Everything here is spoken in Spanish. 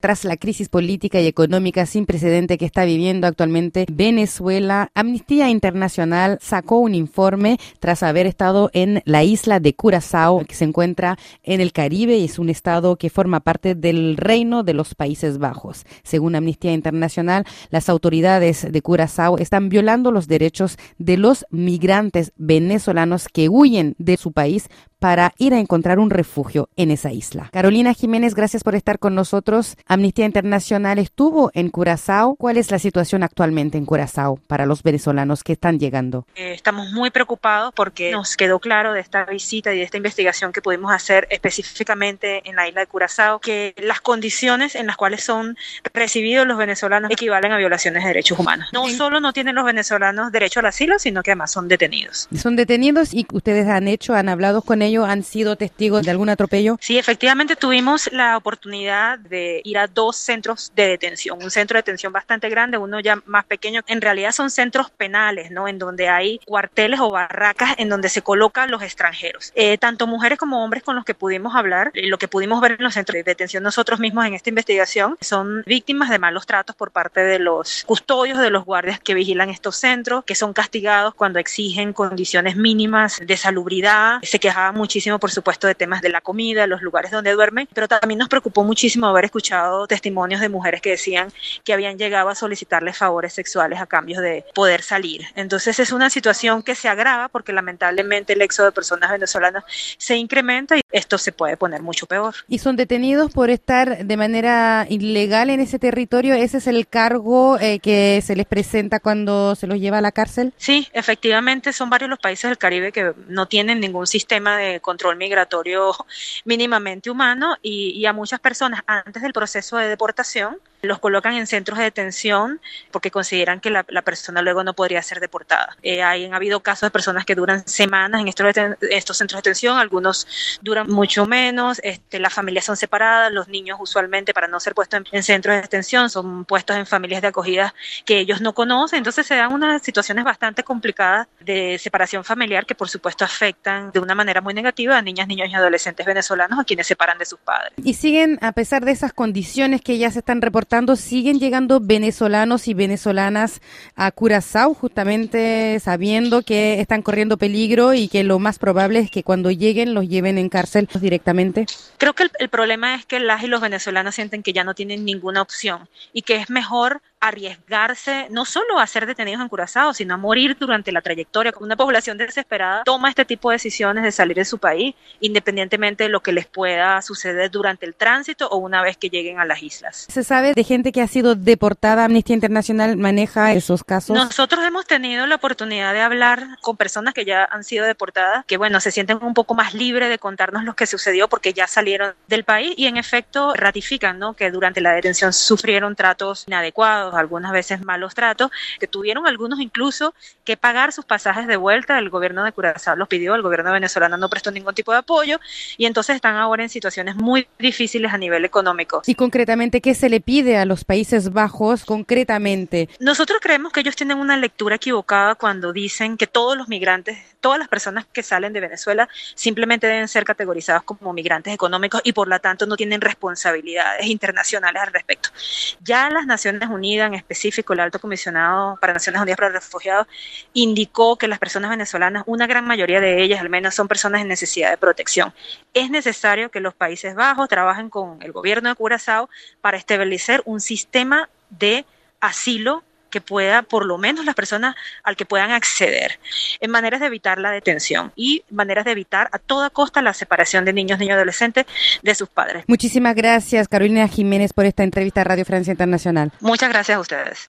tras la crisis política y económica sin precedente que está viviendo actualmente Venezuela, Amnistía Internacional sacó un informe tras haber estado en la isla de Curazao, que se encuentra en el Caribe y es un estado que forma parte del Reino de los Países Bajos. Según Amnistía Internacional, las autoridades de Curazao están violando los derechos de los migrantes venezolanos que huyen de su país para ir a encontrar un refugio en esa isla. Carolina Jiménez, gracias por estar con nosotros. Amnistía Internacional estuvo en Curazao. ¿Cuál es la situación actualmente en Curazao para los venezolanos que están llegando? Estamos muy preocupados porque nos quedó claro de esta visita y de esta investigación que pudimos hacer específicamente en la isla de Curazao que las condiciones en las cuales son recibidos los venezolanos equivalen a violaciones de derechos humanos. No solo no tienen los venezolanos derecho al asilo, sino que además son detenidos. Son detenidos y ustedes han hablado con ellos. ¿Han sido testigos de algún atropello? Sí, efectivamente tuvimos la oportunidad de ir a 2 centros de detención, un centro de detención bastante grande, uno ya más pequeño. En realidad son centros penales, ¿no? En donde hay cuarteles o barracas en donde se colocan los extranjeros. Tanto mujeres como hombres con los que pudimos hablar, lo que pudimos ver en los centros de detención nosotros mismos en esta investigación, son víctimas de malos tratos por parte de los custodios, de los guardias que vigilan estos centros, que son castigados cuando exigen condiciones mínimas de salubridad. Se quejaban muchísimo, por supuesto, de temas de la comida, los lugares donde duermen, pero también nos preocupó muchísimo haber escuchado testimonios de mujeres que decían que habían llegado a solicitarles favores sexuales a cambio de poder salir. Entonces es una situación que se agrava porque lamentablemente el éxodo de personas venezolanas se incrementa y esto se puede poner mucho peor. ¿Y son detenidos por estar de manera ilegal en ese territorio? ¿Ese es el cargo que se les presenta cuando se los lleva a la cárcel? Sí, efectivamente son varios los países del Caribe que no tienen ningún sistema de control migratorio mínimamente humano y a muchas personas antes del proceso de deportación los colocan en centros de detención porque consideran que la persona luego no podría ser deportada. Han habido casos de personas que duran semanas en estos centros de detención, algunos duran mucho menos, las familias son separadas, los niños usualmente para no ser puestos en centros de detención son puestos en familias de acogida que ellos no conocen, entonces se dan unas situaciones bastante complicadas de separación familiar que por supuesto afectan de una manera muy negativa a niñas, niños y adolescentes venezolanos a quienes separan de sus padres. Y siguen, a pesar de esas condiciones que ya se están reportando, siguen llegando venezolanos y venezolanas a Curazao, justamente sabiendo que están corriendo peligro y que lo más probable es que cuando lleguen los lleven en cárcel directamente. Creo que el problema es que las y los venezolanos sienten que ya no tienen ninguna opción y que es mejor arriesgarse no solo a ser detenidos en Curazao, sino a morir durante la trayectoria. Una población desesperada toma este tipo de decisiones de salir de su país, independientemente de lo que les pueda suceder durante el tránsito o una vez que lleguen a las islas. ¿Se sabe de gente que ha sido deportada? ¿Amnistía Internacional maneja esos casos? Nosotros hemos tenido la oportunidad de hablar con personas que ya han sido deportadas, que bueno, se sienten un poco más libres de contarnos lo que sucedió porque ya salieron del país y en efecto ratifican, ¿no?, que durante la detención sufrieron tratos inadecuados, algunas veces malos tratos, que tuvieron algunos incluso que pagar sus pasajes de vuelta. El gobierno de Curazao los pidió, el gobierno venezolano no prestó ningún tipo de apoyo y entonces están ahora en situaciones muy difíciles a nivel económico. Y concretamente, ¿qué se le pide a los Países Bajos concretamente? Nosotros creemos que ellos tienen una lectura equivocada cuando dicen que todos los migrantes, todas las personas que salen de Venezuela simplemente deben ser categorizadas como migrantes económicos y por lo tanto no tienen responsabilidades internacionales al respecto. Ya las Naciones Unidas, en específico el Alto Comisionado para Naciones Unidas para los Refugiados, indicó que las personas venezolanas, una gran mayoría de ellas al menos, son personas en necesidad de protección. Es necesario que los Países Bajos trabajen con el gobierno de Curazao para establecer un sistema de asilo que pueda, por lo menos las personas al que puedan acceder, en maneras de evitar la detención y maneras de evitar a toda costa la separación de niños, niños y adolescentes de sus padres. Muchísimas gracias, Carolina Jiménez, por esta entrevista a Radio Francia Internacional. Muchas gracias a ustedes.